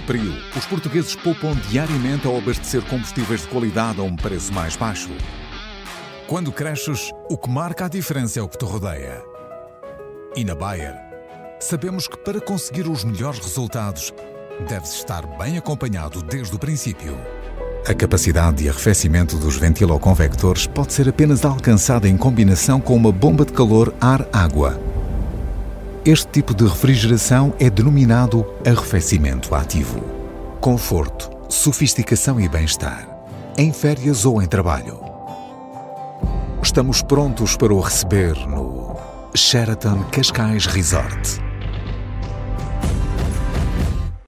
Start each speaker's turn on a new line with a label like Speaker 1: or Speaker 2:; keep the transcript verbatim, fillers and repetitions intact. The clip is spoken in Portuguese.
Speaker 1: frio, os portugueses poupam diariamente ao abastecer combustíveis de qualidade a um preço mais baixo. Quando cresces, o que marca a diferença é o que te rodeia. E na Bayer, sabemos que para conseguir os melhores resultados, deves estar bem acompanhado desde o princípio. A capacidade de arrefecimento dos ventiloconvectores pode ser apenas alcançada em combinação com uma bomba de calor ar-água. Este tipo de refrigeração é denominado arrefecimento ativo. Conforto, sofisticação e bem-estar, em férias ou em trabalho. Estamos prontos para o receber no Sheraton Cascais Resort.